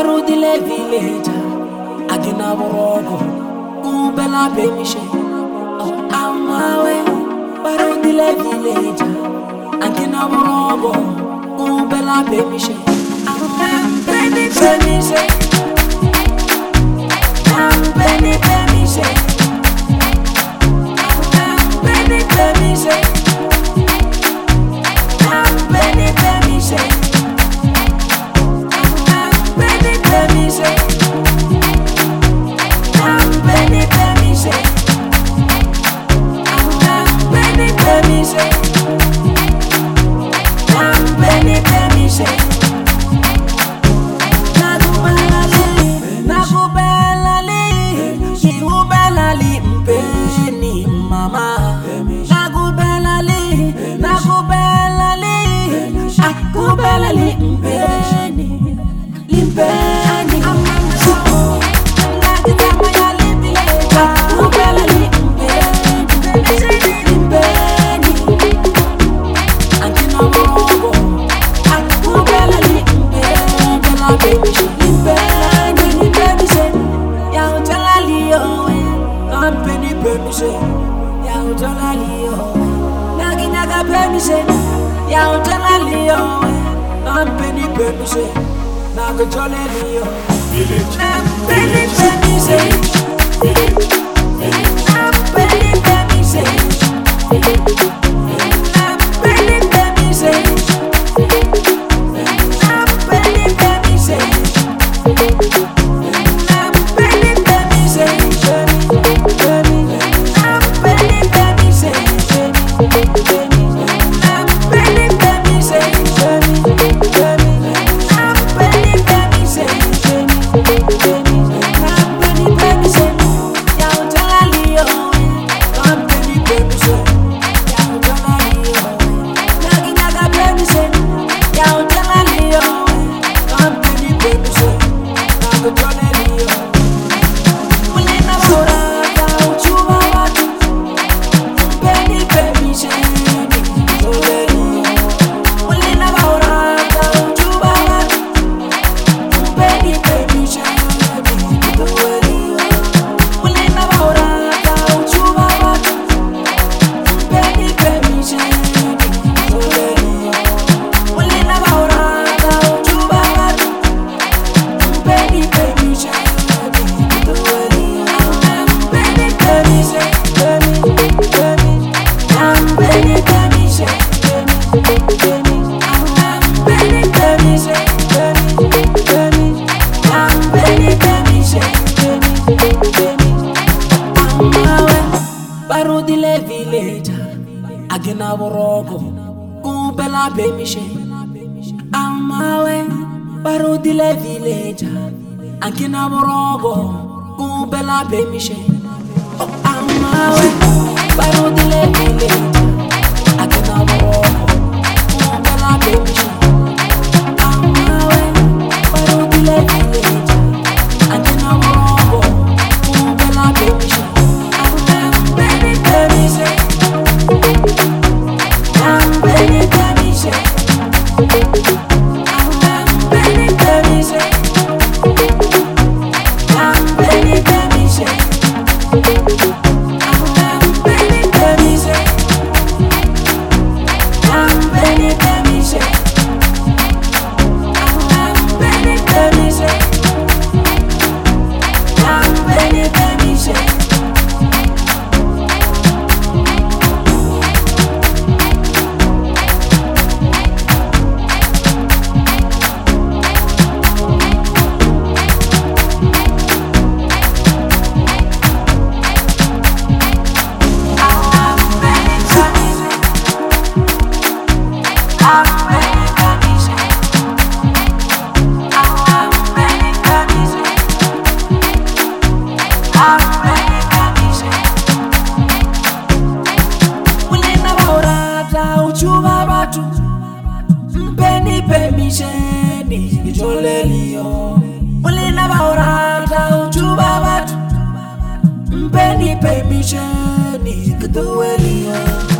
Barudile village, Agina Borogo, Ubela Bemishe, Amawe, Barudile village, Agina Borogo, Ubela Bemishe, Penny Bemishe, Penny Bemishe, Penny Bemishe, Penny Bemishe. Barudile village, Agina Borogo, Ubela Bemishe, Amawe, Barudile village, Agina Borogo, Ubela Bemishe, Amawe, Barudile village, Agina Borogo, Ubela Bemishe, Amawe, Barudile village, Agina Borogo, Ubela Bemishe. Mpeni permission, Jolelio. Mulina baurata, uchuba batu. Mpeni permission, Kuduelio.